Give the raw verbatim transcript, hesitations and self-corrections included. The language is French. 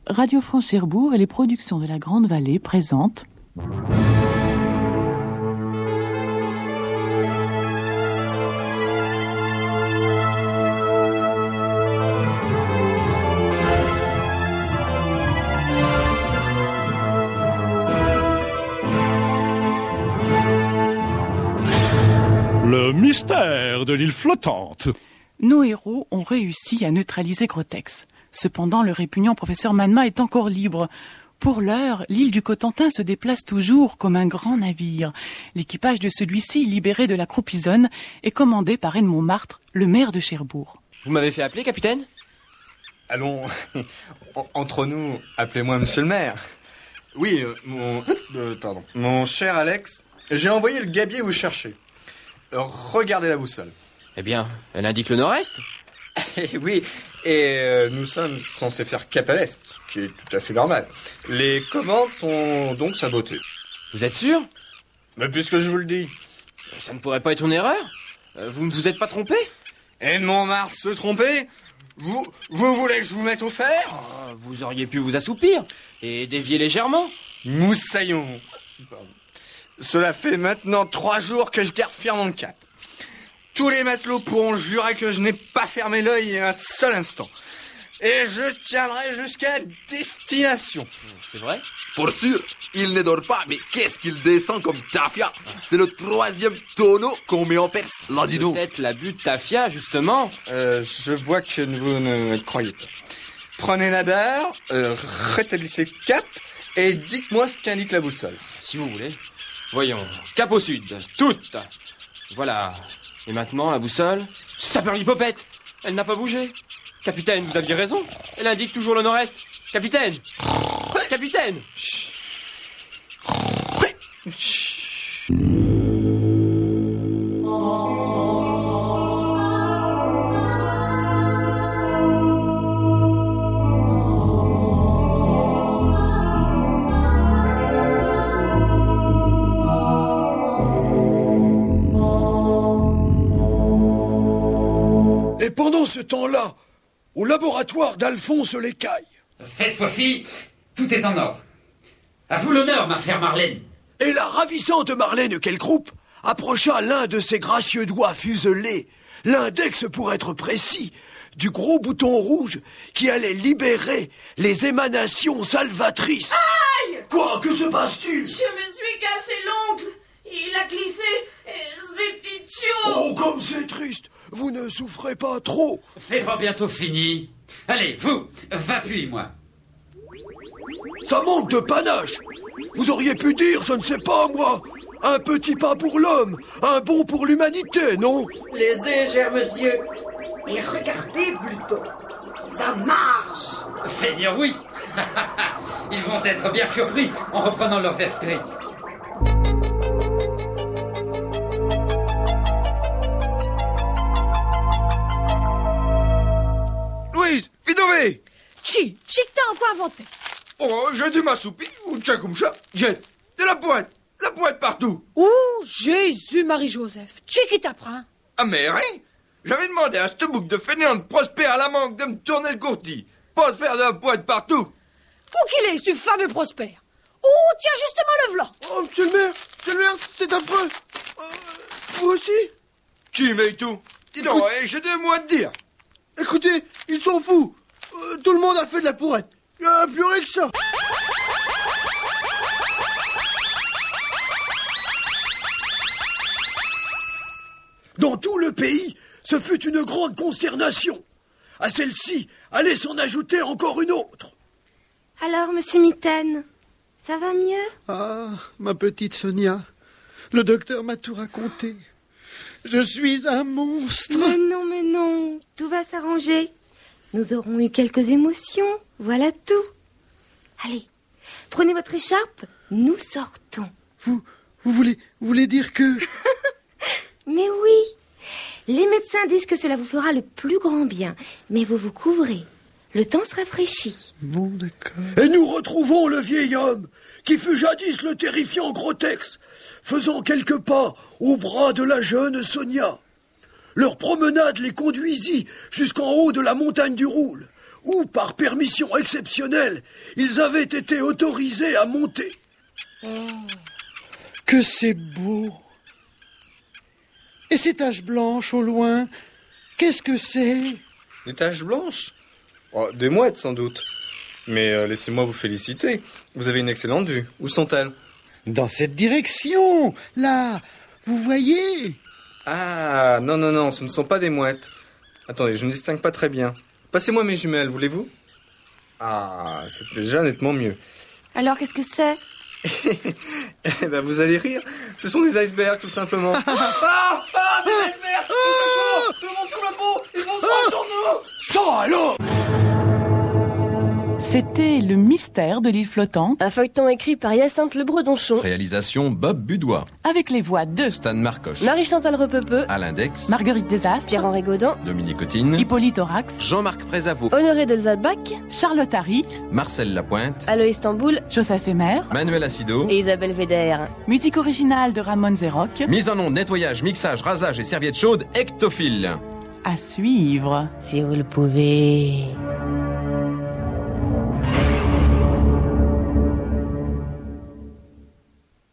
Radio France Cherbourg et les productions de la Grande Vallée présentent... Le mystère de l'île flottante. Nos héros ont réussi à neutraliser Grotex. Cependant, le répugnant professeur Manma est encore libre. Pour l'heure, l'île du Cotentin se déplace toujours comme un grand navire. L'équipage de celui-ci, libéré de la Croupizonne, est commandé par Edmond Martre, le maire de Cherbourg. Vous m'avez fait appeler, capitaine ? Allons, entre nous, appelez-moi monsieur le maire. Oui, euh, mon... Euh, pardon. Mon cher Alex, j'ai envoyé le gabier vous chercher. Regardez la boussole. Eh bien, elle indique le nord-est. Et oui, et euh, nous sommes censés faire cap à l'est, ce qui est tout à fait normal. Les commandes sont donc sabotées. Vous êtes sûr ? Mais puisque je vous le dis. Ça ne pourrait pas être une erreur ? Vous ne vous êtes pas trompé ? Edmond Martre se tromper ? Vous, vous voulez que je vous mette au fer ? oh, Vous auriez pu vous assoupir et dévier légèrement. Moussaillon. Pardon. Cela fait maintenant trois jours que je garde fermement le cap. Tous les matelots pourront jurer que je n'ai pas fermé l'œil un seul instant. Et je tiendrai jusqu'à destination. C'est vrai ? Pour sûr, il ne dort pas, mais qu'est-ce qu'il descend comme tafia ? C'est le troisième tonneau qu'on met en Perse, là dis donc. Peut-être la butte tafia, justement. Euh, je vois que vous ne croyez pas. Prenez la barre, euh, rétablissez le cap, et dites-moi ce qu'indique la boussole. Si vous voulez. Voyons, cap au sud, toute. Voilà. Et maintenant, la boussole. Saperlipopette ! Elle n'a pas bougé. Capitaine, vous aviez raison. Elle indique toujours le nord-est. Capitaine ! Capitaine ! Et pendant ce temps-là, au laboratoire d'Alphonse Lécaille. Faites Sophie, tout est en ordre. À vous l'honneur, ma chère Marlène. Et la ravissante Marlène Kelkroup approcha l'un de ses gracieux doigts fuselés, l'index pour être précis, du gros bouton rouge qui allait libérer les émanations salvatrices. Aïe ! Quoi ? Que se passe-t-il ? Je me suis cassé l'ongle. Il a glissé. C'est idiot. Oh, comme c'est triste. Vous ne souffrez pas trop. C'est pas bientôt fini. Allez, vous, appuie-moi. Ça manque de panache. Vous auriez pu dire, je ne sais pas moi, un petit pas pour l'homme, un bond pour l'humanité, non ? Laissez, cher monsieur. Et regardez plutôt. Ça marche. Fait dire oui. Ils vont être bien surpris en reprenant leur esprit. Louise, Vidové. Chi, chi que t'as encore inventé. Oh, j'ai dû m'assoupir, ou tcha comme ça. Jette, de la pointe, la pointe partout. Oh, Jésus, Marie-Joseph, chi qui t'apprend. Ah mais rien. J'avais demandé à ce bouc de fainéant de Prosper à la manque de me tourner le courtis. Pas de faire de la pointe partout. Où qu'il est, ce fameux Prosper? Oh, tiens, justement le v'là. Oh, monsieur le maire, monsieur le maire, c'est affreux. Euh, vous aussi? Tu mais tout. Dis donc, Écoute... j'ai deux mots à te dire. Écoutez, ils sont fous. Euh, tout le monde a fait de la pourrette. Il n'y a plus rien que ça. Dans tout le pays, ce fut une grande consternation. À celle-ci, allait s'en ajouter encore une autre. Alors, monsieur Mitaine, ça va mieux? Ah, ma petite Sonia, le docteur m'a tout raconté. Je suis un monstre. Mais non, mais non, tout va s'arranger. Nous aurons eu quelques émotions, voilà tout. Allez, prenez votre écharpe, nous sortons. Vous, vous voulez, vous voulez dire que... Mais oui, les médecins disent que cela vous fera le plus grand bien, mais vous vous couvrez. Le temps se rafraîchit. Bon, d'accord. Et nous retrouvons le vieil homme qui fut jadis le terrifiant Grotex, faisant quelques pas au bras de la jeune Sonia. Leur promenade les conduisit jusqu'en haut de la montagne du Roule, où, par permission exceptionnelle, ils avaient été autorisés à monter. Oh, que c'est beau! Et ces taches blanches au loin, qu'est-ce que c'est? Des taches blanches? Oh, des mouettes sans doute. Mais euh, laissez-moi vous féliciter. Vous avez une excellente vue. Où sont-elles? Dans cette direction, là, vous voyez? Ah, non, non, non, ce ne sont pas des mouettes. Attendez, je ne distingue pas très bien. Passez-moi mes jumelles, voulez-vous? Ah, c'est déjà nettement mieux. Alors, qu'est-ce que c'est? Eh ben, vous allez rire. Ce sont des icebergs, tout simplement. ah, ah, des icebergs! Au secours! Tout le monde sur le pont! Ils vont se rendre sur nous! Ça alors! C'était Le Mystère de l'île flottante. Un feuilleton écrit par Hyacinthe Le Bredonchon. Réalisation Bob Budois. Avec les voix de Stan Marcoche, Marie-Chantal Repepeux, Alain Dex, Marguerite Desastres, Pierre-Henri Gaudin, Dominique Cotine, Hippolyte Aurax, Jean-Marc Prézavot, Honoré de Zalbach, Charlotte Harry, Marcel Lapointe, Aloïs Tamboul, Joseph Emer, Manuel Acido et Isabelle Védère. Musique originale de Ramon Zerroc. Mise en onde, nettoyage, mixage, rasage et serviettes chaudes, Ectophile. À suivre. Si vous le pouvez.